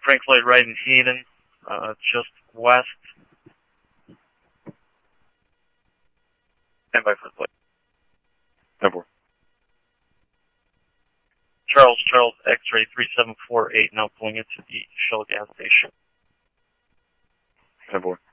Frank Lloyd Wright in Hayden, just west. Stand by for the plate. 10-4. Charles, X-ray 3748, now pulling into the Shell gas station. 10-4.